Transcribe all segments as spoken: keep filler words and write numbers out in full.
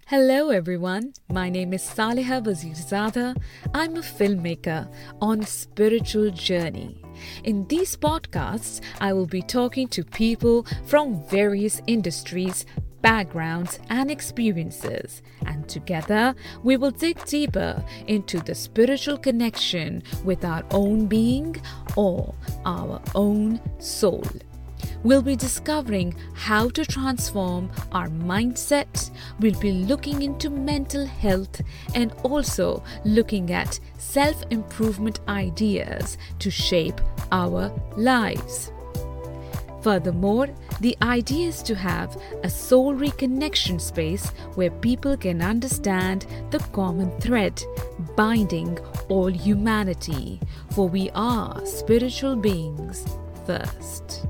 Hello everyone, my name is Saleha Wazirzada. I'm a filmmaker on spiritual journey. In these podcasts, I will be talking to people from various industries, backgrounds and experiences, and together we will dig deeper into the spiritual connection with our own being or our own soul. We'll be discovering how to transform our mindset. We'll be looking into mental health and also looking at self-improvement ideas to shape our lives. Furthermore, the idea is to have a soul reconnection space where people can understand the common thread binding all humanity, for we are spiritual beings first.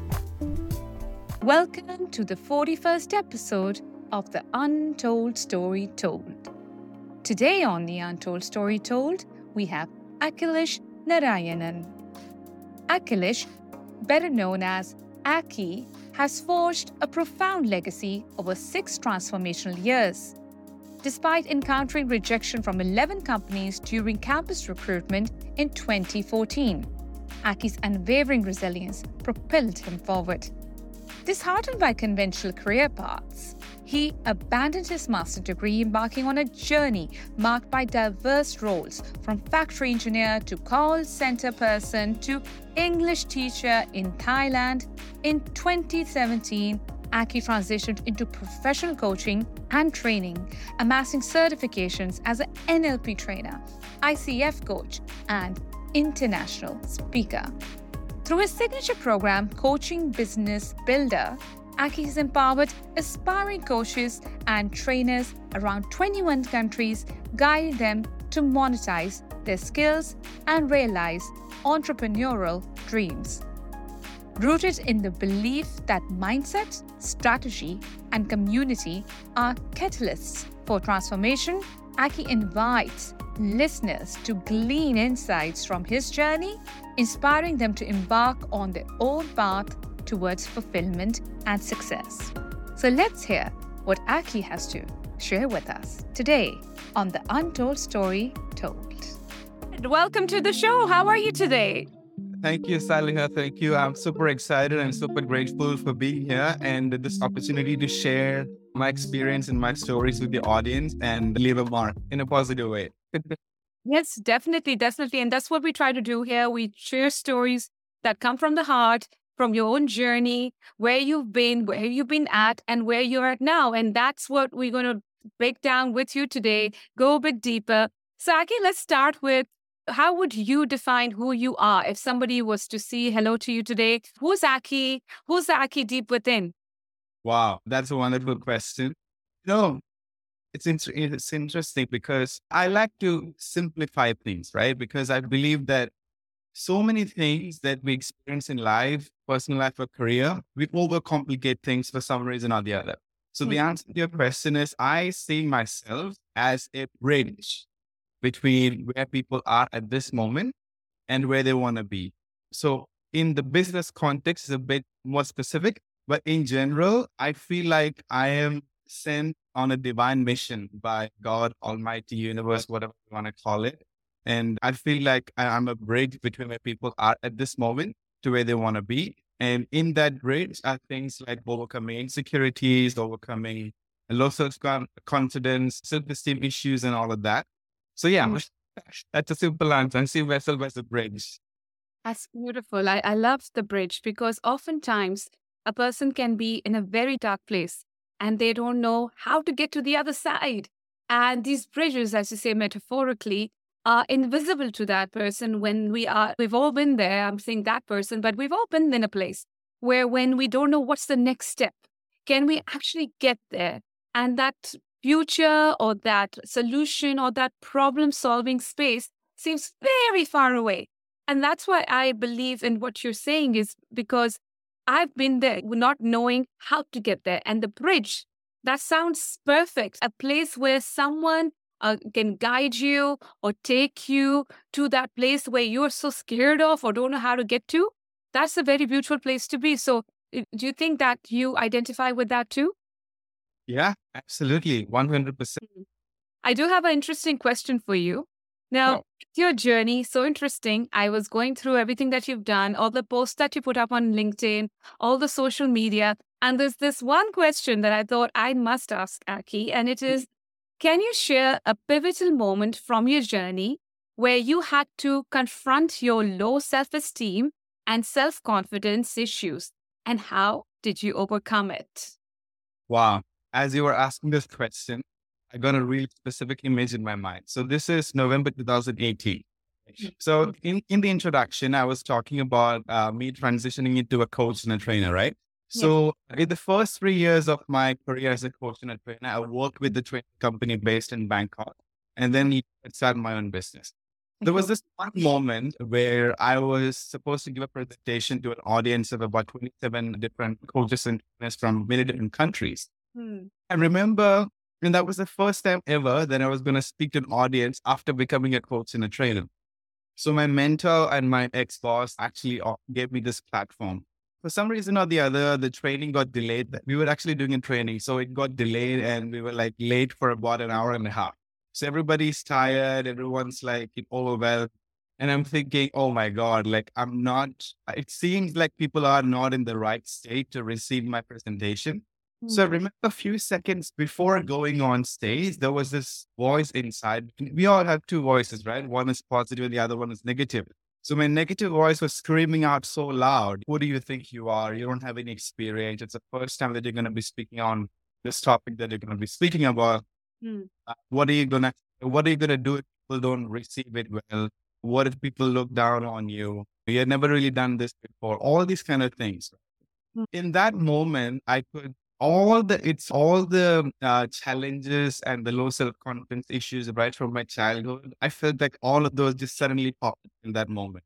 Welcome to the forty-first episode of The Untold Story Told. Today on The Untold Story Told, we have Akhilesh Narayanan. Akhilesh, better known as Aki, has forged a profound legacy over six transformational years. Despite encountering rejection from eleven companies during campus recruitment in twenty fourteen, Aki's unwavering resilience propelled him forward. Disheartened by conventional career paths, he abandoned his master's degree, embarking on a journey marked by diverse roles, from factory engineer to call center person to English teacher in Thailand. In twenty seventeen, Aki transitioned into professional coaching and training, amassing certifications as an N L P trainer, I C F coach, and international speaker. Through his signature program, Coaching Business Builder, Aki has empowered aspiring coaches and trainers around twenty-one countries, guiding them to monetize their skills and realize entrepreneurial dreams. Rooted in the belief that mindset, strategy, and community are catalysts for transformation, Aki invites listeners to glean insights from his journey, inspiring them to embark on their own path towards fulfillment and success. So let's hear what Aki has to share with us today on The Untold Story Told. Welcome to the show. How are you today? Thank you, Saliha. Thank you. I'm super excited and super grateful for being here and this opportunity to share my experience and my stories with the audience and leave a mark in a positive way. Yes, definitely, definitely. And that's what we try to do here. We share stories that come from the heart, from your own journey, where you've been, where you've been at, and where you're at now. And that's what we're going to break down with you today, go a bit deeper. So, Aki, let's start with, how would you define who you are? If somebody was to say hello to you today, who's Aki? Who's Aki deep within? Wow, that's a wonderful question. No, it's, inter- it's interesting because I like to simplify things, right? Because I believe that so many things that we experience in life, personal life or career, we overcomplicate things for some reason or the other. So mm-hmm. the answer to your question is, I see myself as a bridge between where people are at this moment and where they want to be. So in the business context, it's a bit more specific, but in general, I feel like I am sent on a divine mission by God, Almighty, Universe, whatever you want to call it. And I feel like I'm a bridge between where people are at this moment to where they want to be. And in that bridge are things like overcoming insecurities, overcoming low self-confidence, self-esteem issues, and all of that. So yeah, that's a simple answer. I see myself as a bridge. That's beautiful. I, I love the bridge because oftentimes a person can be in a very dark place and they don't know how to get to the other side. And these bridges, as you say metaphorically, are invisible to that person when we are, we've all been there, I'm saying that person, but we've all been in a place where when we don't know what's the next step, can we actually get there? And that future or that solution or that problem-solving space seems very far away. And that's why I believe in what you're saying is because I've been there not knowing how to get there. And the bridge, that sounds perfect. A place where someone uh, can guide you or take you to that place where you're so scared of or don't know how to get to. That's a very beautiful place to be. So do you think that you identify with that too? Yeah, absolutely. one hundred percent. I do have an interesting question for you. Now, Oh, your journey, so interesting. I was going through everything that you've done, all the posts that you put up on LinkedIn, all the social media. And there's this one question that I thought I must ask Aki, and it is, can you share a pivotal moment from your journey where you had to confront your low self esteem and self confidence issues? And how did you overcome it? wow. As you were asking this question, I got a really specific image in my mind. So this is November two thousand eighteen. So in, in the introduction, I was talking about uh, me transitioning into a coach and a trainer, right? Yes. So in the first three years of my career as a coach and a trainer, I worked with the training company based in Bangkok, and then I started my own business. There was this one moment where I was supposed to give a presentation to an audience of about twenty-seven different coaches and trainers from many different countries. Hmm. I remember, and that was the first time ever that I was going to speak to an audience after becoming a coach and a trainer. So my mentor and my ex-boss actually o- gave me this platform. For some reason or the other, the training got delayed. We were actually doing a training, so it got delayed and we were like late for about an hour and a half. So everybody's tired, everyone's like overwhelmed. And I'm thinking, oh my God, like I'm not, it seems like people are not in the right state to receive my presentation. So I remember a few seconds before going on stage, there was this voice inside. We all have two voices, right? One is positive and the other one is negative. So my negative voice was screaming out so loud. Who do you think you are? You don't have any experience. It's the first time that you're going to be speaking on this topic that you're going to be speaking about. Hmm. Uh, what are you going to, what are you going to do if people don't receive it well? What if people look down on you? You had never really done this before. All these kind of things. Hmm. In that moment, I could all the it's all the uh, challenges and the low self confidence issues right from my childhood. I felt like all of those just suddenly popped in that moment.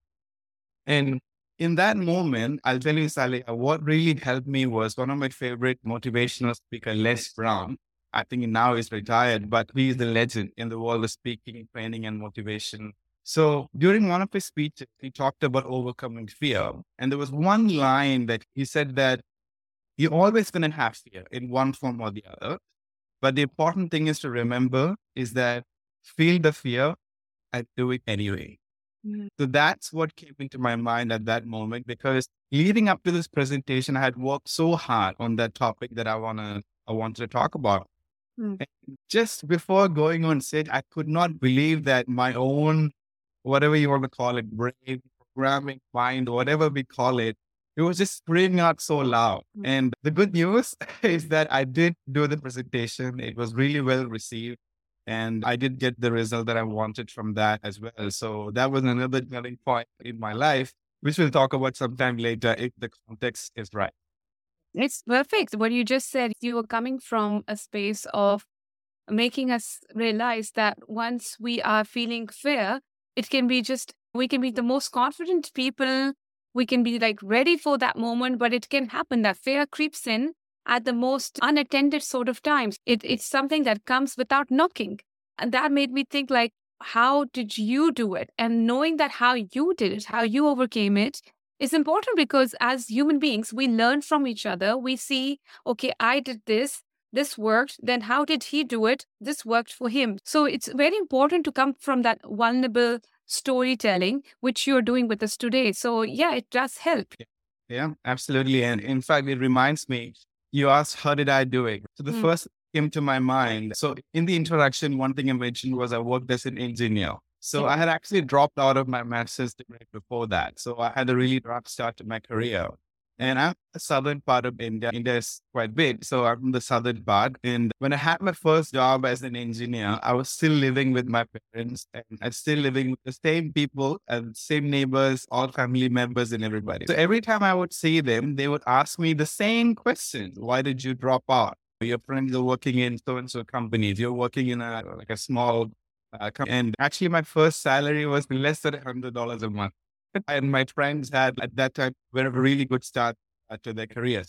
And in that moment, I'll tell you, Salih, uh, what really helped me was one of my favorite motivational speaker, Les Brown. I think now he's retired, but he's the legend in the world of speaking, training, and motivation. So during one of his speeches, he talked about overcoming fear. And there was one line that he said that you're always going to have fear in one form or the other. But the important thing is to remember is that feel the fear and do it anyway. Hmm. So that's what came into my mind at that moment, because leading up to this presentation, I had worked so hard on that topic that I wanna I wanted to talk about. Hmm. And just before going on stage, I could not believe that my own, whatever you want to call it, brain, programming, mind, whatever we call it, it was just screaming out so loud. Mm. And the good news is that I did do the presentation. It was really well received. And I did get the result that I wanted from that as well. So that was another turning point in my life, which we'll talk about sometime later if the context is right. It's perfect. What you just said, you were coming from a space of making us realize that once we are feeling fear, it can be just, we can be the most confident people. We can be like ready for that moment, but it can happen that fear creeps in at the most unattended sort of times. It, it's something that comes without knocking. And that made me think like, how did you do it? And knowing that how you did it, how you overcame it is important because as human beings, we learn from each other. We see, okay, I did this, this worked, then how did he do it? This worked for him. So it's very important to come from that vulnerable storytelling, which you're doing with us today. So yeah, it does help. Yeah, absolutely. And in fact, it reminds me, you asked, how did I do it? So the Mm. first came to my mind. So in the introduction, one thing I mentioned was I worked as an engineer. So I had actually dropped out of my master's degree before that. So I had a really rough start to my career. And I'm the southern part of India. India is quite big. So I'm from the southern part. And when I had my first job as an engineer, I was still living with my parents and I'm still living with the same people and same neighbors, all family members and everybody. So every time I would see them, they would ask me the same question. Why did you drop out? Your friends are working in so-and-so companies. You're working in a like a small uh, company. And actually my first salary was less than one hundred dollars a month. And my friends had at that time were a really good start uh, to their careers.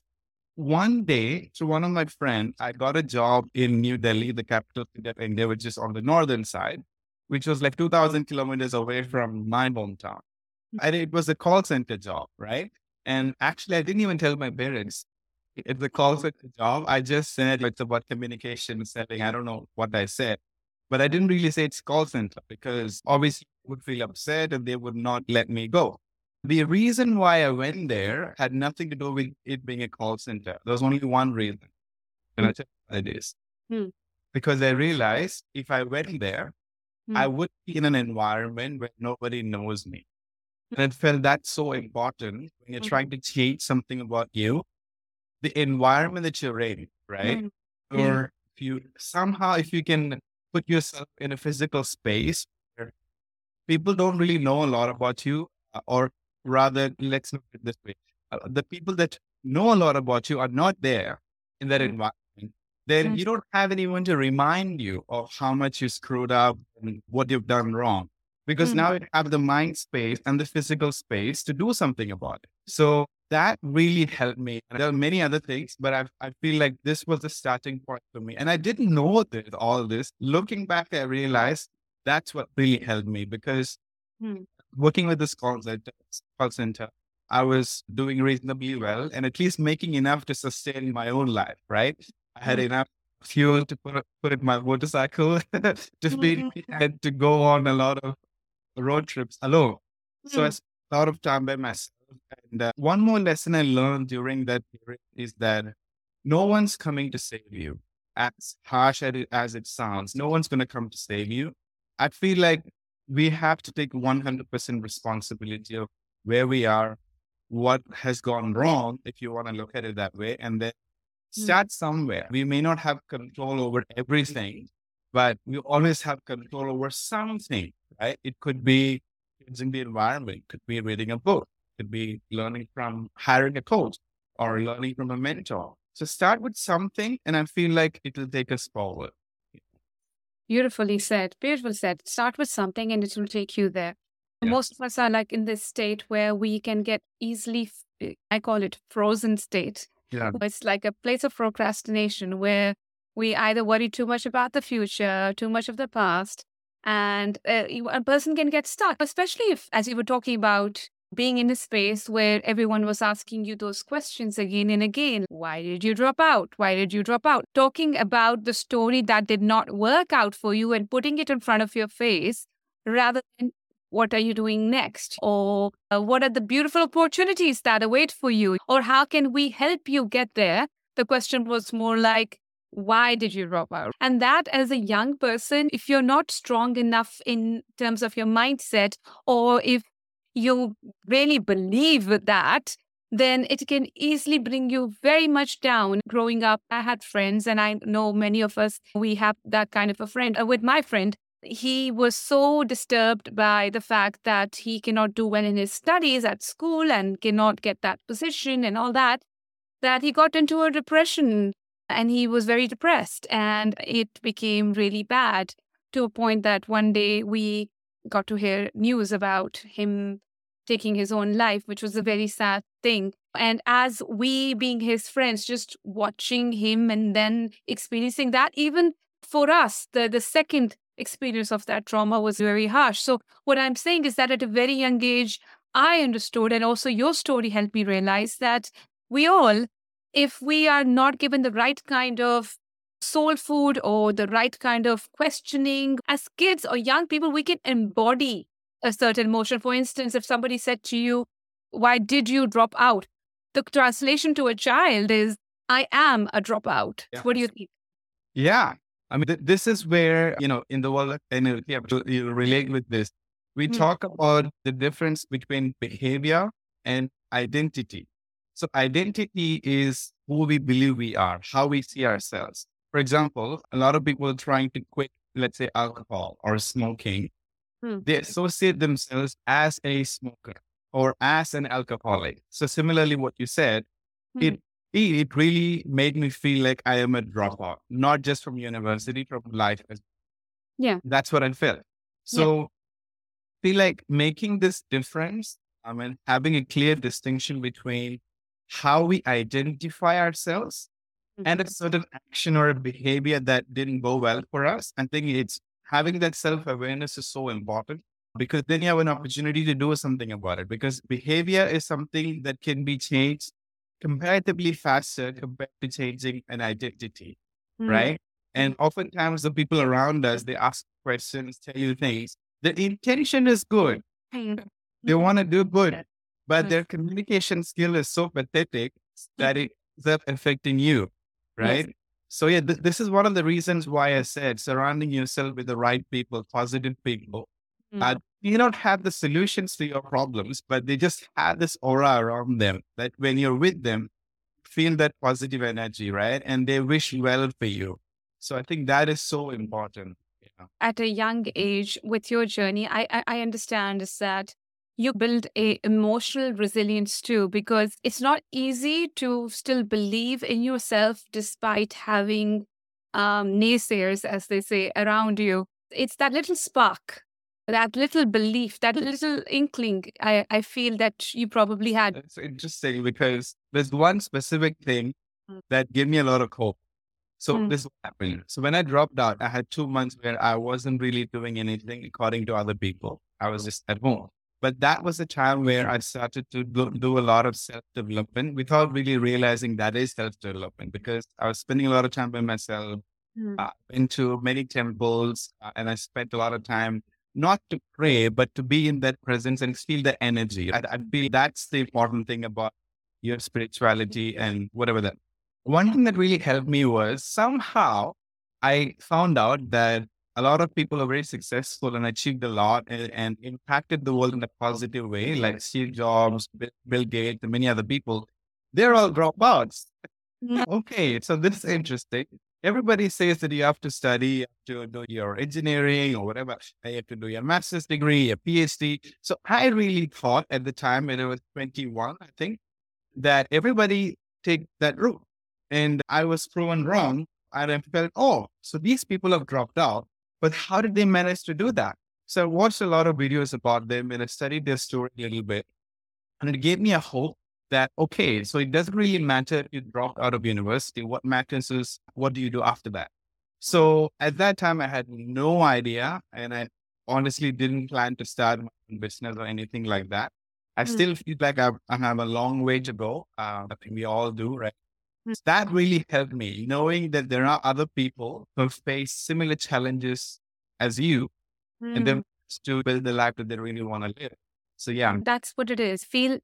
One day, through one of my friends, I got a job in New Delhi, the capital city of India, which is on the northern side, which was like two thousand kilometers away from my hometown. And it was a call center job, right? And actually, I didn't even tell my parents. It's a call center job. I just said it's about communication selling. I don't know what I said, but I didn't really say it's call center because obviously I would feel upset and they would not let me go. The reason why I went there had nothing to do with it being a call center. There was only one reason. And I tell you what it is. Hmm. Because I realized if I went there, Hmm. I would be in an environment where nobody knows me. And I felt that's so important when you're Mhm. trying to change something about you, the environment that you're in, right? Mm. Or if you somehow, if you can put yourself in a physical space where people don't really know a lot about you, uh, or rather, let's look at it this way. Uh, the people that know a lot about you are not there in that Mm. environment. Then Mm. you don't have anyone to remind you of how much you screwed up and what you've done wrong. Because Mm. now you have the mind space and the physical space to do something about it. So that really helped me. And there are many other things, but I I feel like this was the starting point for me. And I didn't know this, all this. Looking back, I realized that's what really helped me because Mm. working with this call center, call center, I was doing reasonably well and at least making enough to sustain my own life, right? I had Mm. enough fuel to put, put in my motorcycle to feed Mm. me and to go on a lot of road trips alone. So I Mm. spent a lot of time by myself. And uh, one more lesson I learned during that period is that no one's coming to save you. As harsh as it, as it sounds, no one's going to come to save you. I feel like we have to take one hundred percent responsibility of where we are, what has gone wrong, if you want to look at it that way, and then Mm. start somewhere. We may not have control over everything, but we always have control over something, right? It could be changing the environment, could be reading a book, could be learning from hiring a coach or learning from a mentor. So start with something, and I feel like it will take us forward. Beautifully said. Beautiful said. Start with something and it will take you there. Yeah. Most of us are like in this state where we can get easily, f- I call it frozen state. Yeah. It's like a place of procrastination where we either worry too much about the future, too much of the past, and uh, you- a person can get stuck, especially if, as you were talking about, being in a space where everyone was asking you those questions again and again. Why did you drop out? Why did you drop out? Talking about the story that did not work out for you and putting it in front of your face rather than what are you doing next? Or uh, what are the beautiful opportunities that await for you? Or how can we help you get there? The question was more like, why did you drop out? And that, as a young person, if you're not strong enough in terms of your mindset, or if you really believe that, then it can easily bring you very much down. Growing up, I had friends, and I know many of us, we have that kind of a friend. Uh, with my friend, he was so disturbed by the fact that he cannot do well in his studies at school and cannot get that position and all that, that he got into a depression and he was very depressed. And it became really bad to a point that one day we got to hear news about him taking his own life, which was a very sad thing. And as we, being his friends, just watching him and then experiencing that, even for us, the, the second experience of that trauma was very harsh. So what I'm saying is that at a very young age, I understood, and also your story helped me realize that we all, if we are not given the right kind of soul food or the right kind of questioning, as kids or young people, we can embody a certain emotion. For instance, if somebody said to you, why did you drop out? The translation to a child is, I am a dropout. Yeah. What do you think? Yeah. I mean, th- this is where, you know, in the world of N L P, to you relate with this. We Hmm. talk about the difference between behavior and identity. So identity is who we believe we are, how we see ourselves. For example, a lot of people are trying to quit, let's say, alcohol or smoking. Hmm. They associate themselves as a smoker or as an alcoholic. So similarly, what you said, Hmm. it it really made me feel like I am a dropout, not just from university, from life. as- Yeah. That's what I felt. So feel like making this difference, I mean, having a clear distinction between how we identify ourselves and a certain action or a behavior that didn't go well for us. I think it's having that self-awareness is so important because then you have an opportunity to do something about it because behavior is something that can be changed comparatively faster compared to changing an identity, Mm. right? And oftentimes the people around us, they ask questions, tell you things. The intention is good. Mm. They want to do good, but Mm. their communication skill is so pathetic that it ends up affecting you, right? So yeah, th- this is one of the reasons why I said surrounding yourself with the right people, positive people. Mm. Uh, you don't have the solutions to your problems, but they just have this aura around them that when you're with them, feel that positive energy, right? And they wish well for you. So I think that is so important. Yeah. At a young age with your journey, I, I, I understand is that you build a emotional resilience too, because it's not easy to still believe in yourself despite having um, naysayers, as they say, around you. It's that little spark, that little belief, that little inkling I, I feel that you probably had. It's interesting because there's one specific thing Mm. that gave me a lot of hope. So Mm. this is what happened. So when I dropped out, I had two months where I wasn't really doing anything according to other people. I was just at home. But that was a time where I started to do, do a lot of self-development without really realizing that is self-development, because I was spending a lot of time by myself, Mm. uh, into many temples, uh, and I spent a lot of time not to pray, but to be in that presence and feel the energy. I, I feel that's the important thing about your spirituality and whatever that. One thing that really helped me was somehow I found out that a lot of people are very successful and achieved a lot and, and impacted the world in a positive way, like Steve Jobs, Bill, Bill Gates, and many other people. They're all dropouts. Mm. Okay, so this is interesting. Everybody says that you have to study, you have to do your engineering or whatever. You have to do your master's degree, your PhD. So I really thought at the time when I was twenty-one, I think, that everybody take that route. And I was proven wrong. And I felt, oh, so these people have dropped out, but how did they manage to do that? So I watched a lot of videos about them and I studied their story a little bit. And it gave me a hope that, okay, so it doesn't really matter if you dropped out of university. What matters is what do you do after that? So at that time, I had no idea. And I honestly didn't plan to start my own business or anything like that. I Mm. still feel like I, I have a long way to go. Uh, I think we all do, right? Mm. That really helped me, knowing that there are other people who face similar challenges as you and Mm. them to build the life that they really want to live. So yeah, That's what it is. Feel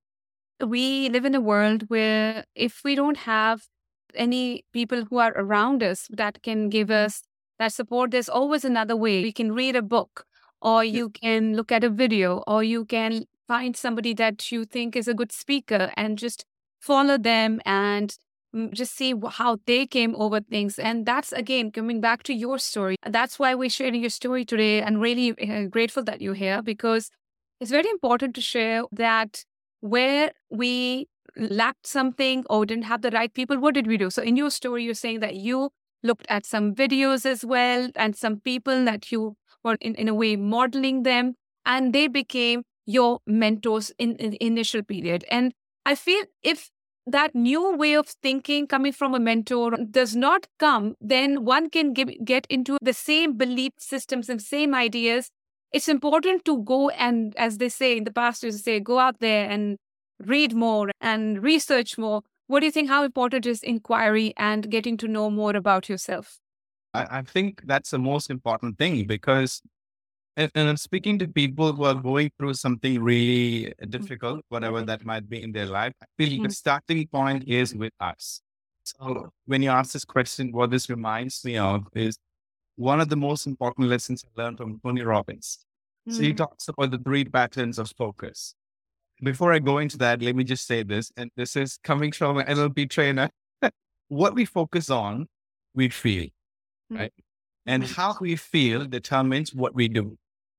we live in a world where if we don't have any people who are around us that can give us that support, there's always another way. You can read a book, or you can look at a video, or you can find somebody that you think is a good speaker and just follow them and mm, just see wh- how they came over things. And that's again coming back to your story. That's why we're sharing your story today, and really uh, grateful that you're here, because it's very important to share that where we lacked something or didn't have the right people, what did we do? So in your story, you're saying that you looked at some videos as well and some people that you were in, in a way modeling them, and they became your mentors in, in the initial period. And I feel if that new way of thinking coming from a mentor does not come, then one can give, get into the same belief systems and same ideas. It's important to go and, as they say in the past, used to say, go out there and read more and research more. What do you think? How important is inquiry and getting to know more about yourself? I, I think that's the most important thing because, and, and I'm speaking to people who are going through something really difficult, whatever that might be in their life. I feel the Mm. starting point is with us. So when you ask this question, what this reminds me of is one of the most important lessons I learned from Tony Robbins. So he Mm. talks about the three patterns of focus. Before I go into that, let me just say this, and this is coming from an N L P trainer. What we focus on, we feel, right? And Mhm. how we feel determines what we do.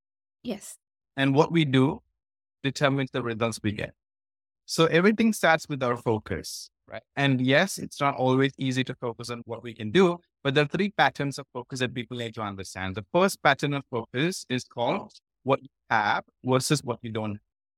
Yes. And what we do determines the results we get. So everything starts with our focus, right? And yes, it's not always easy to focus on what we can do, but there are three patterns of focus that people need to understand. The first pattern of focus is called what you have versus what you don't have.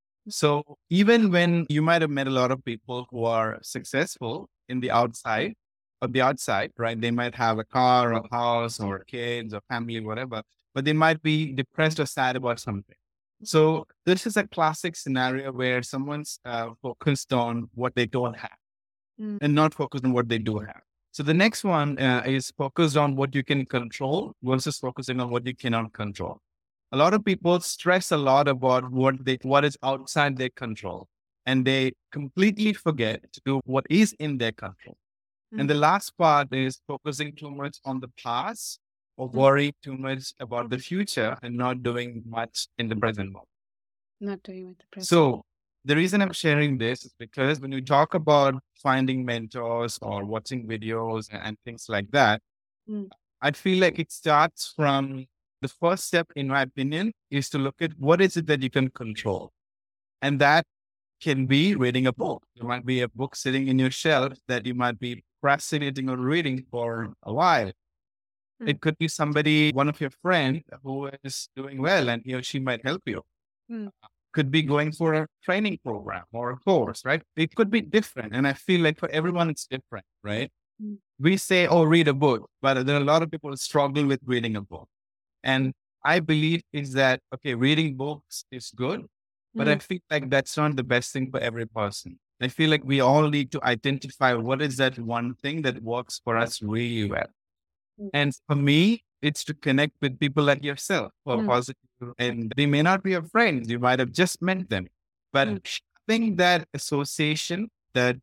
So even when you might have met a lot of people who are successful in the outside, of the outside, right? They might have a car or a house or kids or family, whatever, but they might be depressed or sad about something. So this is a classic scenario where someone's uh, focused on what they don't have. Mm. and not focus on what they do have. So the next one uh, is focused on what you can control versus focusing on what you cannot control. A lot of people stress a lot about what they what is outside their control, and they completely forget to do what is in their control. And the Mm. last part is focusing too much on the past or Mm. worry too much about the future and not doing much in the present moment. Not doing with the present. So the reason I'm sharing this is because when we talk about finding mentors or watching videos and, and things like that, Mm. I feel like it starts from the first step, in my opinion, is to look at what is it that you can control. And that can be reading a book. There might be a book sitting in your shelf that you might be procrastinating on reading for a while. Mm. It could be somebody, one of your friends who is doing well and he or she might help you. Mm. Could be going for a training program or a course, right? It could be different. And I feel like for everyone, it's different, right? Mm. We say, oh, read a book, but there are a lot of people who struggle with reading a book. And I believe is that, okay, reading books is good, but I Mm. feel like that's not the best thing for every person. I feel like we all need to identify what is that one thing that works for us really well. Mm. And for me, it's to connect with people like yourself who are Mm. positive, and they may not be your friends. You might have just met them, but Mm. having that association, that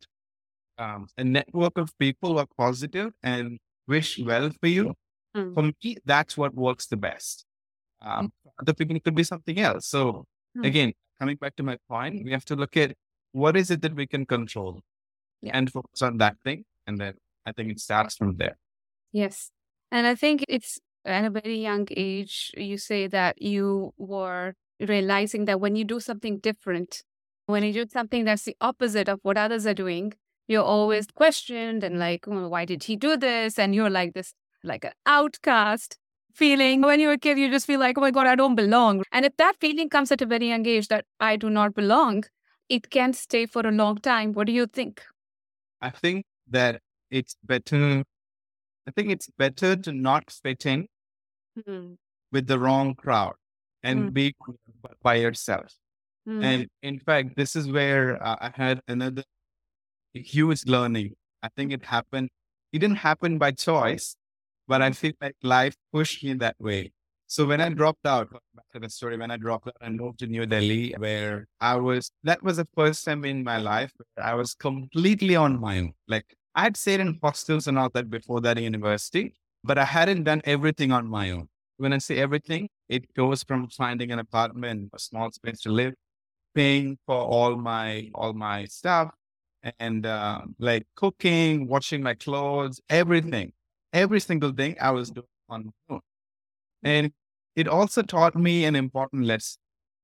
um, a network of people who are positive and wish well for you, Mm. for me, that's what works the best. Um, other people, it could be something else. So Mm. again, coming back to my point, we have to look at what is it that we can control Yeah. and focus on that thing. And then I think it starts from there. Yes. And I think it's at a very young age, you say that you were realizing that when you do something different, when you do something that's the opposite of what others are doing, you're always questioned and like, "Oh, why did he do this?" And you're like this, like an outcast feeling. When you're a kid, you just feel like, oh my God, I don't belong. And if that feeling comes at a very young age that I do not belong, it can stay for a long time. What do you think? I think that it's better. I think it's better to not fit in Mm. with the wrong crowd and Mm. be by yourself. Mm. And in fact, this is where uh, I had another huge learning. I think it happened. It didn't happen by choice, but I feel like life pushed me that way. So when I dropped out, back to the story, when I dropped out and moved to New Delhi, where I was, that was the first time in my life where I was completely on my own. Like I had stayed in hostels and all that before that in university, but I hadn't done everything on my own. When I say everything, it goes from finding an apartment, a small space to live, paying for all my all my stuff, and uh, like cooking, washing my clothes, everything, every single thing I was doing on my own. And it also taught me an important lesson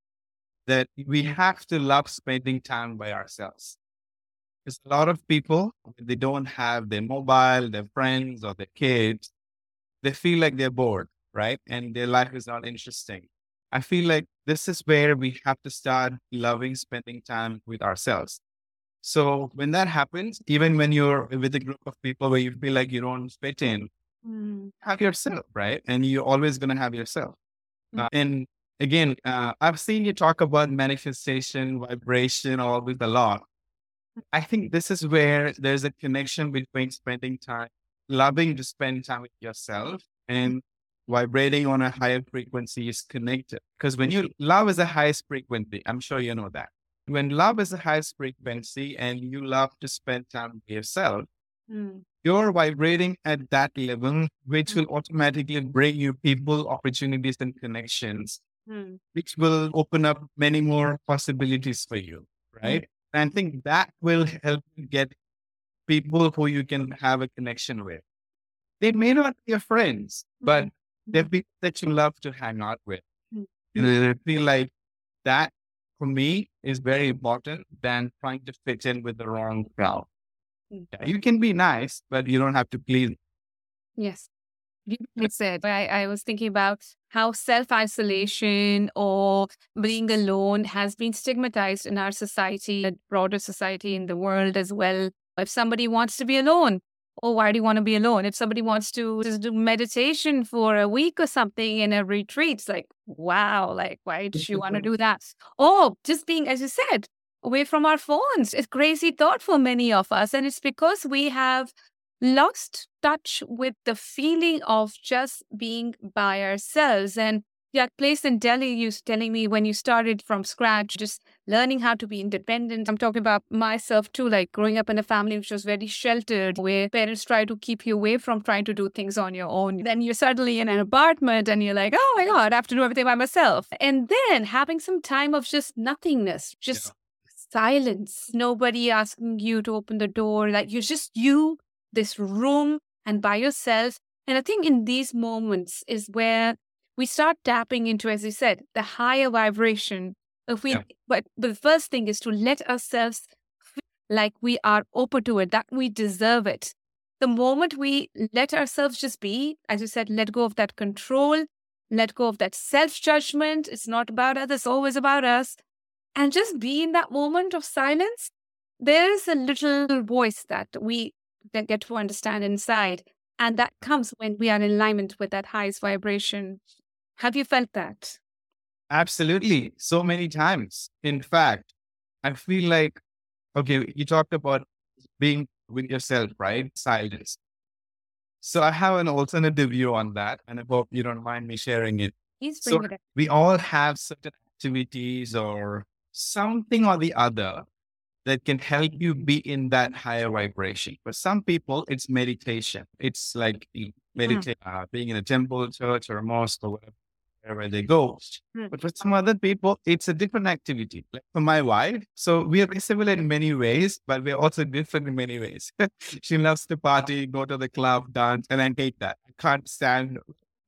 that we have to love spending time by ourselves. Because a lot of people, they don't have their mobile, their friends, or their kids. They feel like they're bored, right? And their life is not interesting. I feel like this is where we have to start loving spending time with ourselves. So when that happens, even when you're with a group of people where you feel like you don't fit in, Mm. have yourself, right? And you're always going to have yourself. Mm. Uh, and again, uh, I've seen you talk about manifestation, vibration, all with a lot. I think this is where there's a connection between spending time, loving to spend time with yourself, and vibrating on a higher frequency is connected. Because when you love is the highest frequency, I'm sure you know that. When love is the highest frequency and you love to spend time with yourself, Mm. you're vibrating at that level, which will automatically bring you people, opportunities, and connections, Mm. which will open up many more possibilities for you, right? And I think that will help you get people who you can have a connection with. They may not be your friends, but they're people that you love to hang out with. Mm. You know, I feel like that for me is very important than trying to fit in with the wrong crowd. Mm. Yeah, you can be nice, but you don't have to please. Yes. Beautifully said. I, I was thinking about how self isolation or being alone has been stigmatized in our society, and broader society in the world as well. If somebody wants to be alone, oh, why do you want to be alone? If somebody wants to just do meditation for a week or something in a retreat, it's like, wow, like, why does she want to do that? Oh, just being, as you said, away from our phones. It's a crazy thought for many of us. And it's because we have lost touch with the feeling of just being by ourselves. And that place in Delhi, you was telling me when you started from scratch, just learning how to be independent. I'm talking about myself too, like growing up in a family which was very sheltered, where parents try to keep you away from trying to do things on your own. Then you're suddenly in an apartment and you're like, oh my God, I have to do everything by myself. And then having some time of just nothingness, just yeah. silence, nobody asking you to open the door, like you're just you, this room, and by yourself. And I think in these moments is where we start tapping into, as you said, the higher vibration. If we, yeah. but, but the first thing is to let ourselves feel like we are open to it, that we deserve it. The moment we let ourselves just be, as you said, let go of that control, let go of that self-judgment. It's not about others, it's always about us. And just be in that moment of silence. There is a little voice that we that get to understand inside. And that comes when we are in alignment with that highest vibration. Have you felt that? Absolutely. So many times. In fact, I feel like, okay, you talked about being with yourself, right? Silence. So I have an alternative view on that, and I hope you don't mind me sharing it. Please so bring it up. We all have certain activities or something or the other that can help you be in that higher vibration. For some people, it's meditation. It's like meditate, mm. uh, being in a temple, church, or a mosque, or whatever, wherever they go. Mm. But for some other people, it's a different activity. Like for my wife, so we are similar in many ways, but we're also different in many ways. She loves to party, go to the club, dance, and I hate that. I can't stand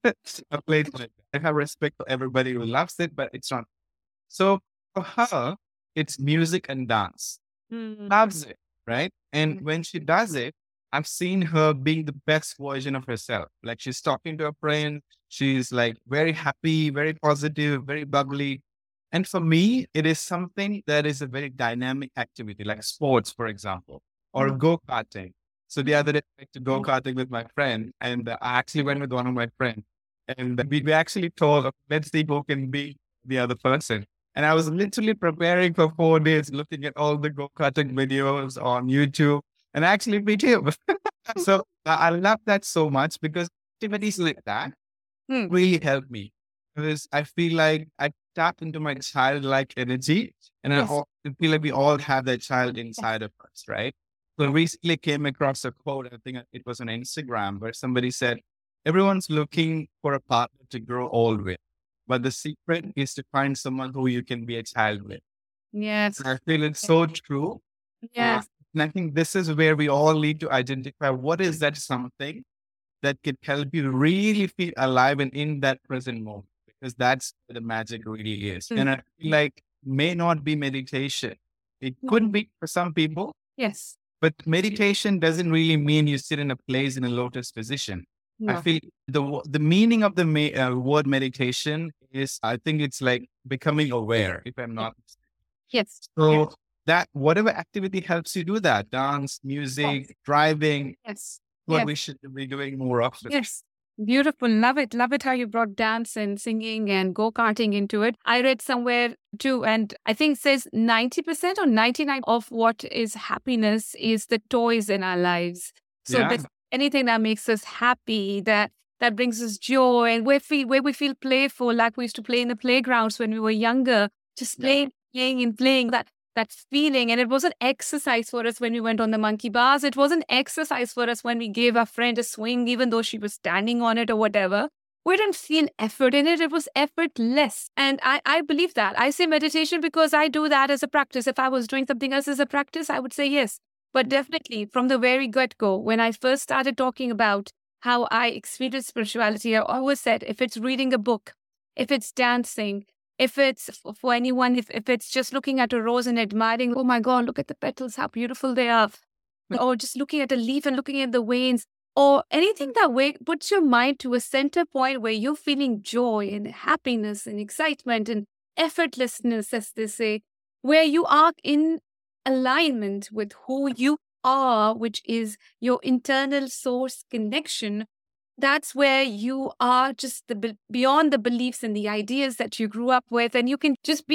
a place like that. I have respect for everybody who loves it, but it's not. So for her, it's music and dance. Mm. Loves it, right? And when she does it, I've seen her being the best version of herself. Like she's talking to her friend, she's like very happy, very positive, very bubbly. And for me, it is something that is a very dynamic activity, like sports, for example, or mm. go-karting. So the other day, I went to go-karting with my friend, and uh, I actually went with one of my friends. And we, we actually told, let's see who can beat the other person. And I was literally preparing for four days, looking at all the go-karting videos on YouTube, and I actually beat him. So I love that so much because activities like that hmm. really help me. Because I feel like I tap into my childlike energy, and yes. I feel like we all have that child inside yes. of us, right? So I recently came across a quote, I think it was on Instagram, where somebody said, everyone's looking for a partner to grow old with. But the secret is to find someone who you can be a child with. Yes. I feel it's so true. Yes. Uh, and I think this is where we all need to identify what is that something that can help you really feel alive and in that present moment, because that's where the magic really is. Mm. And I feel like may not be meditation. It could be for some people. Yes. But meditation doesn't really mean you sit in a place in a lotus position. No. I feel the the meaning of the ma- uh, word meditation is, I think it's like becoming aware, if I'm not mistaken. Yes. So yes. that whatever activity helps you do that, dance, music, yes. driving, yes. what yes. we should be doing more often. Yes. Beautiful. Love it. Love it how you brought dance and singing and go-karting into it. I read somewhere too, and I think it says ninety percent or ninety-nine of what is happiness is the toys in our lives. So yeah. anything that makes us happy, that that brings us joy, and where, feel, where we feel playful, like we used to play in the playgrounds when we were younger, just playing, yeah. playing and playing, that that feeling. And it was an exercise for us when we went on the monkey bars. It was an exercise for us when we gave our friend a swing, even though she was standing on it or whatever. We didn't feel effort in it. It was effortless. And I, I believe that. I say meditation because I do that as a practice. If I was doing something else as a practice, I would say yes. But definitely from the very get-go, when I first started talking about how I experienced spirituality, I always said, if it's reading a book, if it's dancing, if it's for anyone, if, if it's just looking at a rose and admiring, oh my God, look at the petals, how beautiful they are. Or just looking at a leaf and looking at the veins, or anything that way puts your mind to a center point where you're feeling joy and happiness and excitement and effortlessness, as they say, where you are in alignment with who you are, which is your internal source connection. That's where you are just the beyond the beliefs and the ideas that you grew up with, and you can just be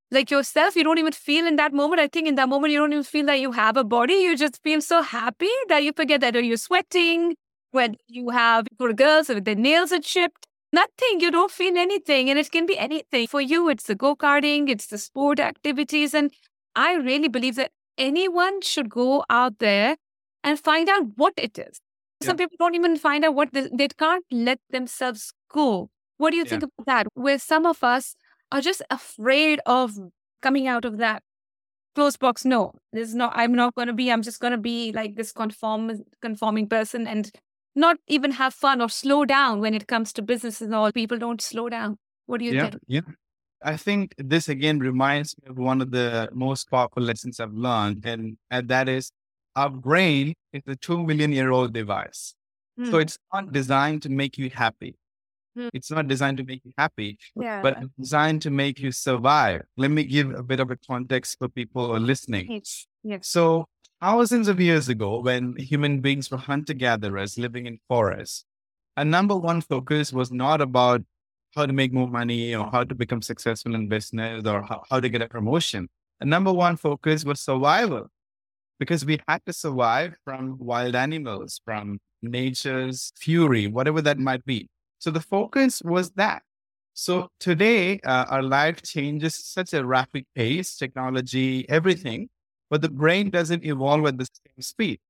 like yourself. You don't even feel in that moment. I think in that moment, you don't even feel that you have a body. You just feel so happy that you forget that you're sweating, when you have for girls with their nails are chipped. Nothing. You don't feel anything. And it can be anything. For you, it's the go-karting, it's the sport activities. And I really believe that anyone should go out there and find out what it is. Some Yeah. people don't even find out what they, they can't let themselves go. What do you Yeah. think about that? Where some of us are just afraid of coming out of that closed box. No, this is not, I'm not going to be, I'm just going to be like this conform, conforming person and not even have fun or slow down when it comes to business and all. People don't slow down. What do you Yeah. think? Yeah. I think this again reminds me of one of the most powerful lessons I've learned, and, and that is our brain is a two million year old device. So Hmm. it's not designed to make you happy. Hmm. It's not designed to make you happy, Yeah. but it's designed to make you survive. Let me give a bit of a context for people who are listening. Yes. Yes. So thousands of years ago, when human beings were hunter-gatherers living in forests, a number one focus was not about how to make more money or how to become successful in business or how, how to get a promotion. The number one focus was survival, because we had to survive from wild animals, from nature's fury, whatever that might be. So the focus was that. So today, uh, our life changes such a rapid pace, technology, everything, but the brain doesn't evolve at the same speed.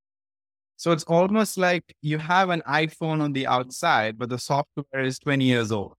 So it's almost like you have an iPhone on the outside, but the software is twenty years old.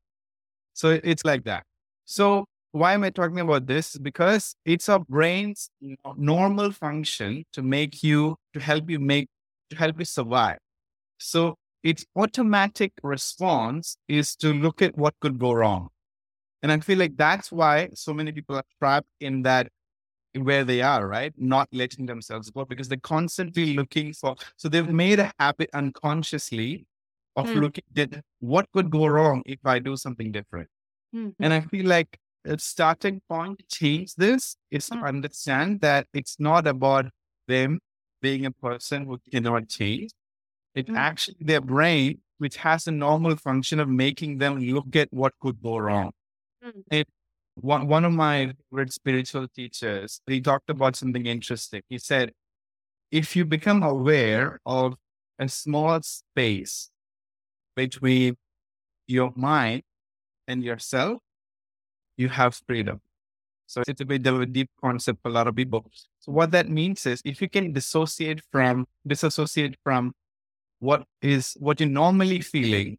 So it- it's like that. So why am I talking about this? Because it's our brain's n- normal function to make you, to help you make, to help you survive. So its automatic response is to look at what could go wrong. And I feel like that's why so many people are trapped in that, where they are, right? Not letting themselves go because they're constantly looking for, so they've made a habit unconsciously of Hmm. looking at what could go wrong if I do something different. Hmm. And I feel like a starting point to change this is to Hmm. understand that it's not about them being a person who cannot change. It's Hmm. actually their brain, which has a normal function of making them look at what could go wrong. Hmm. It, one, one of my favorite spiritual teachers, he talked about something interesting. He said, if you become aware of a small space between your mind and yourself, you have freedom. So it's a bit of a deep concept for a lot of people. So what that means is if you can dissociate from, disassociate from what is, what you're normally feeling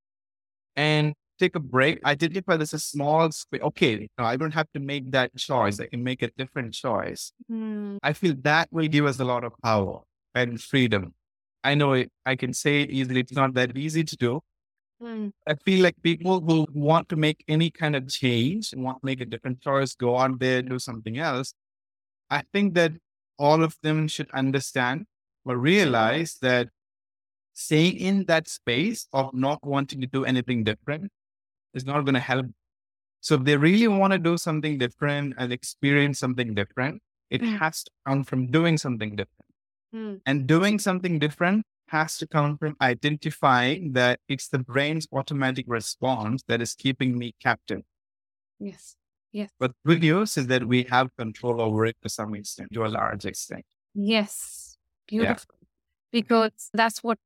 and take a break, identify this as small space. Okay, no, I don't have to make that choice. I can make a different choice. Hmm. I feel that will give us a lot of power and freedom. I know it, I can say it easily. It's not that easy to do. Hmm. I feel like people who want to make any kind of change, want to make a different choice, go out there, do something else. I think that all of them should understand or realize that staying in that space of not wanting to do anything different is not going to help. So if they really want to do something different and experience something different, it Hmm. has to come from doing something different. Hmm. And doing something different has to come from identifying that it's the brain's automatic response that is keeping me captive. Yes. Yes. But good news is that we have control over it to some extent, to a large extent. Yes. Yeah. Beautiful. Because that's what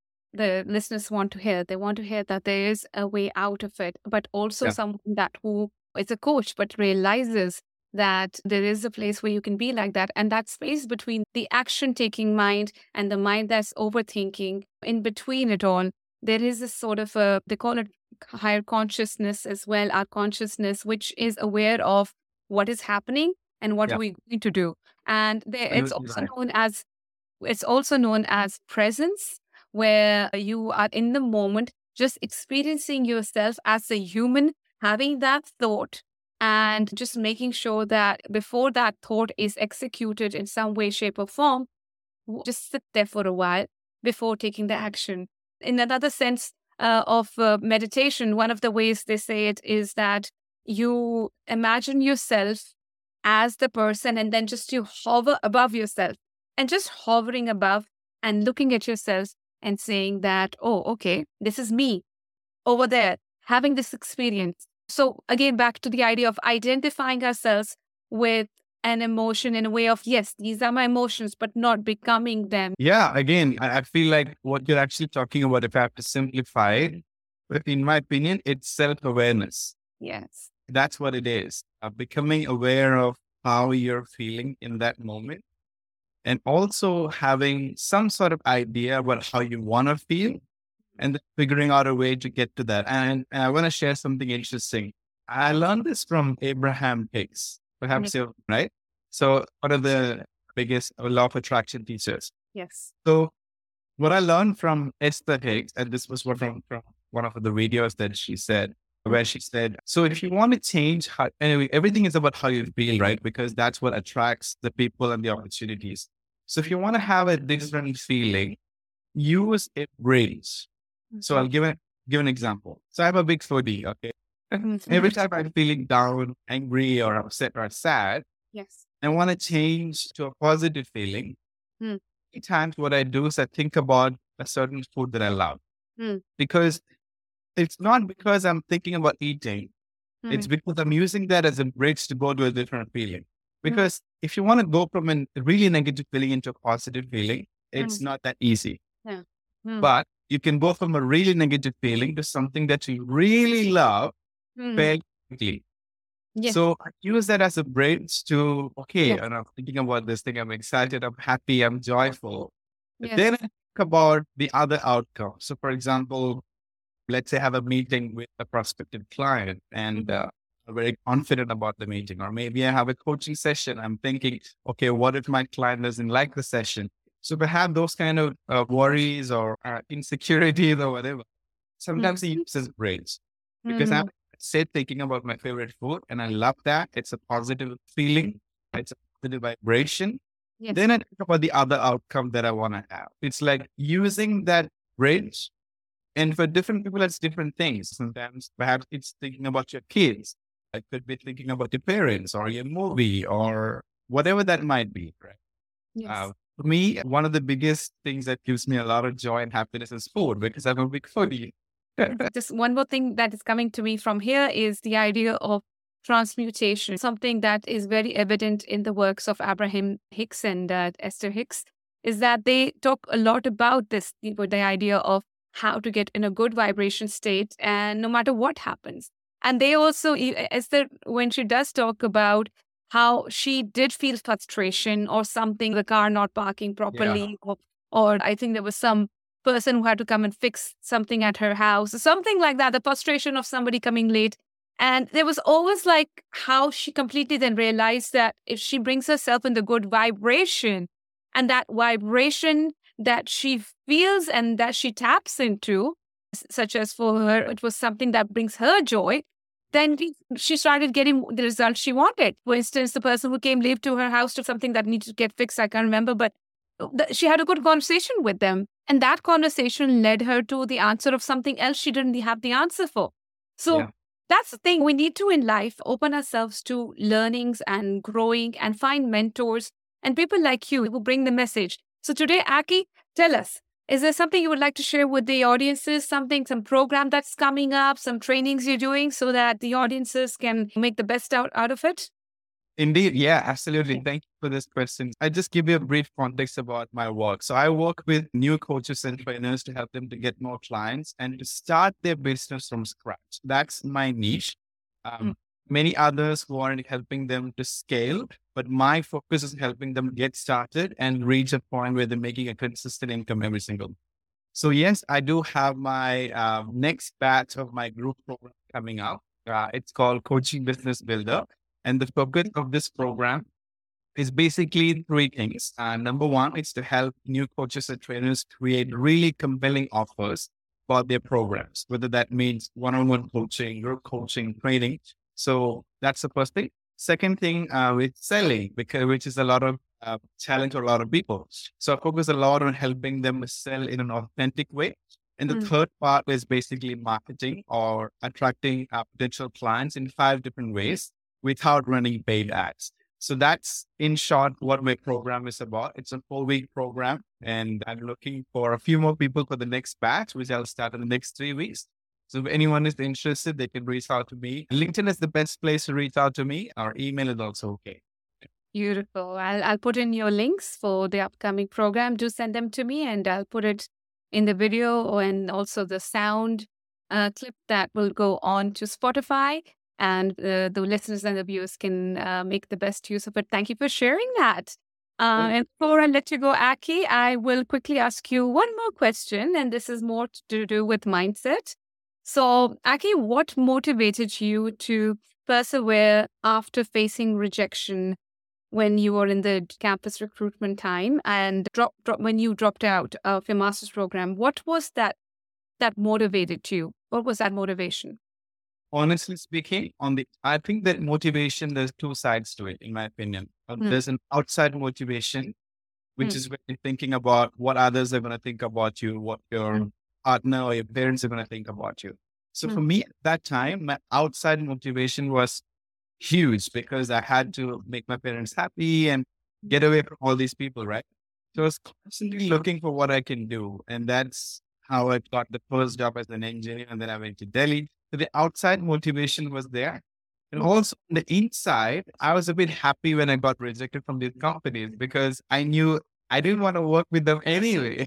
the listeners want to hear. They want to hear that there is a way out of it, but also Yeah. someone that who is a coach, but realizes that there is a place where you can be like that. And that space between the action taking mind and the mind that's overthinking, in between it all, there is a sort of a, they call it higher consciousness as well, our consciousness, which is aware of what is happening and what Yeah. we're going to do. And there, it's Absolutely also right. known as it's also known as presence, where you are in the moment, just experiencing yourself as a human, having that thought, and just making sure that before that thought is executed in some way, shape, or form, w- just sit there for a while before taking the action. In another sense uh, of uh, meditation, one of the ways they say it is that you imagine yourself as the person and then just you hover above yourself and just hovering above and looking at yourself and saying that, oh, okay, this is me over there having this experience. So again, back to the idea of identifying ourselves with an emotion in a way of, yes, these are my emotions, but not becoming them. Yeah, again, I, I feel like what you're actually talking about, if I have to simplify it, but in my opinion, it's self-awareness. Yes. That's what it is. Uh, becoming aware of how you're feeling in that moment, and also having some sort of idea about how you want to feel, and then figuring out a way to get to that. And, and I want to share something interesting. I learned this from Abraham Hicks, perhaps you're right. So one of the biggest law of attraction teachers. Yes. So what I learned from Esther Hicks, and this was what from, from one of the videos that she said, where she said, so if you want to change how, anyway, everything is about how you feel, right? Because that's what attracts the people and the opportunities. So if you want to have a different feeling, use a bridge. So I'll give, a, give an example. So I have a big foodie, okay? Every time I'm feeling down, angry, or upset or sad, yes, I want to change to a positive feeling. Hmm. Many times what I do is I think about a certain food that I love. Hmm. Because it's not because I'm thinking about eating. Hmm. It's because I'm using that as a bridge to go to a different feeling. Because if you want to go from a really negative feeling into a positive feeling, it's Hmm. not that easy. Yeah. Hmm. But you can go from a really negative feeling to something that you really love Hmm. very quickly. Yes. So I use that as a bridge to, okay, Yes. and I'm thinking about this thing. I'm excited. I'm happy. I'm joyful. Yes. Then I think about the other outcome. So for example, let's say I have a meeting with a prospective client and uh, I'm very confident about the meeting. Or maybe I have a coaching session. I'm thinking, okay, what if my client doesn't like the session? So perhaps those kind of uh, worries or uh, insecurities or whatever, sometimes he uses bridge. Because Mhm. I'm sit thinking about my favorite food and I love that. It's a positive feeling. It's a positive vibration. Yes. Then I think about the other outcome that I want to have. It's like using that bridge. And for different people, it's different things. Sometimes perhaps it's thinking about your kids. It could be thinking about your parents or your movie or whatever that might be. Right. Yes. Uh, for me, one of the biggest things that gives me a lot of joy and happiness is food because I'm a big foodie. Just one more thing that is coming to me from here is the idea of transmutation, something that is very evident in the works of Abraham Hicks and uh, Esther Hicks, is that they talk a lot about this, the the idea of how to get in a good vibration state and no matter what happens. And they also, e- Esther, when she does talk about how she did feel frustration or something, the car not parking properly, or, or I think there was some person who had to come and fix something at her house, something like that, the frustration of somebody coming late. And there was always like how she completely then realized that if she brings herself in the good vibration and that vibration that she feels and that she taps into, s- such as for her, it was something that brings her joy, then she started getting the results she wanted. For instance, the person who came late to her house to something that needed to get fixed, I can't remember, but th- she had a good conversation with them. And that conversation led her to the answer of something else she didn't have the answer for. So Yeah. that's the thing. We need to, in life, open ourselves to learnings and growing and find mentors and people like you who bring the message. So today, Aki, tell us, is there something you would like to share with the audiences? Something, some program that's coming up, some trainings you're doing so that the audiences can make the best out, out of it? Indeed. Yeah, absolutely. Thank you for this question. I just give you a brief context about my work. So I work with new coaches and trainers to help them to get more clients and to start their business from scratch. That's my niche. Um, Many others who are helping them to scale, but my focus is helping them get started and reach a point where they're making a consistent income every single month. So yes, I do have my uh, next batch of my group program coming up. Uh, it's called Coaching Business Builder. And the focus of this program is basically three things. Uh, number one is to help new coaches and trainers create really compelling offers for their programs, whether that means one-on-one coaching, group coaching, training. So that's the first thing. Second thing uh, with selling, because which is a lot of uh, challenge for a lot of people. So I focus a lot on helping them sell in an authentic way. And the Mm. third part is basically marketing or attracting uh, potential clients in five different ways without running paid ads. So that's in short what my program is about. It's a four week program and I'm looking for a few more people for the next batch, which I'll start in the next three weeks. So if anyone is interested, they can reach out to me. LinkedIn is the best place to reach out to me. Our email is also okay. Beautiful. I'll, I'll put in your links for the upcoming program. Do send them to me and I'll put it in the video and also the sound uh, clip that will go on to Spotify. And uh, the listeners and the viewers can uh, make the best use of it. Thank you for sharing that. Uh, and before I let you go, Aki, I will quickly ask you one more question. And this is more to do with mindset. So, Aki, what motivated you to persevere after facing rejection when you were in the campus recruitment time and drop, drop when you dropped out of your master's program? What was that that motivated you? What was that motivation? Honestly speaking, on the I think that motivation, there's two sides to it, in my opinion. Uh, Hmm. There's an outside motivation, which Hmm. is when you're thinking about what others are going to think about you, what your Hmm. partner or your parents are going to think about you. So for Hmm. me at that time, my outside motivation was huge because I had to make my parents happy and get away from all these people, right? So I was constantly looking for what I can do. And that's how I got the first job as an engineer. And then I went to Delhi. So the outside motivation was there. And also on the inside, I was a bit happy when I got rejected from these companies because I knew I didn't want to work with them anyway.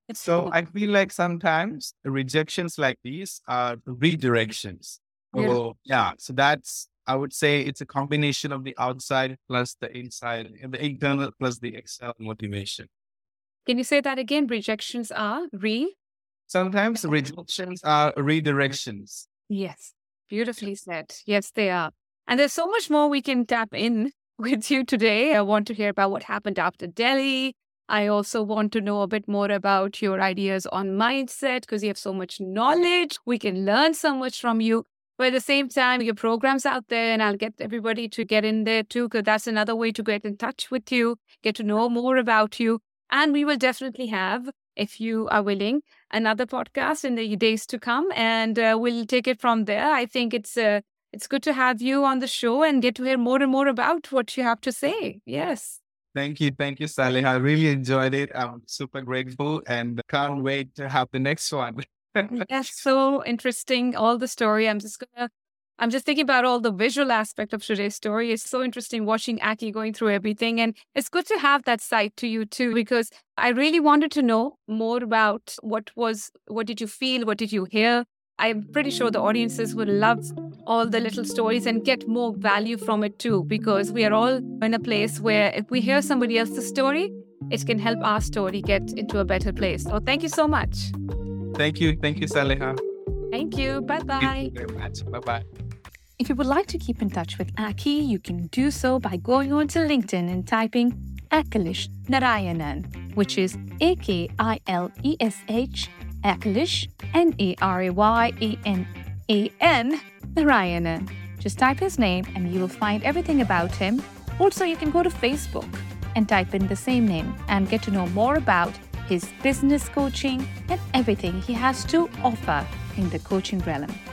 So I feel like sometimes rejections like these are redirections. Yeah. So yeah, so that's, I would say it's a combination of the outside plus the inside, and the internal plus the external motivation. Can you say that again? Rejections are re? Sometimes rejections are redirections. Yes. Beautifully said. Yes, they are. And there's so much more we can tap in with you today. I want to hear about what happened after Delhi. I also want to know a bit more about your ideas on mindset because you have so much knowledge. We can learn so much from you. But at the same time, your program's out there and I'll get everybody to get in there too because that's another way to get in touch with you, get to know more about you. And we will definitely have, if you are willing, another podcast in the days to come and uh, we'll take it from there. I think it's uh, it's good to have you on the show and get to hear more and more about what you have to say. Yes. Thank you. Thank you, Salih. I really enjoyed it. I'm super grateful and can't wait to have the next one. That's so interesting. All the story. I'm just gonna I'm just thinking about all the visual aspect of today's story. It's so interesting watching Aki going through everything. And it's good to have that side to you too, because I really wanted to know more about what was, what did you feel? What did you hear? I'm pretty sure the audiences would love all the little stories and get more value from it too, because we are all in a place where if we hear somebody else's story, it can help our story get into a better place. So thank you so much. Thank you. Thank you, Saleha. Thank you. Bye-bye. Thank you very much. Bye-bye. If you would like to keep in touch with Aki, you can do so by going onto LinkedIn and typing Akilish Narayanan, which is A K I L E S H, Akilish, N A R A Y A N A N, Narayanan. Just type his name and you will find everything about him. Also, you can go to Facebook and type in the same name and get to know more about his business coaching and everything he has to offer in the coaching realm.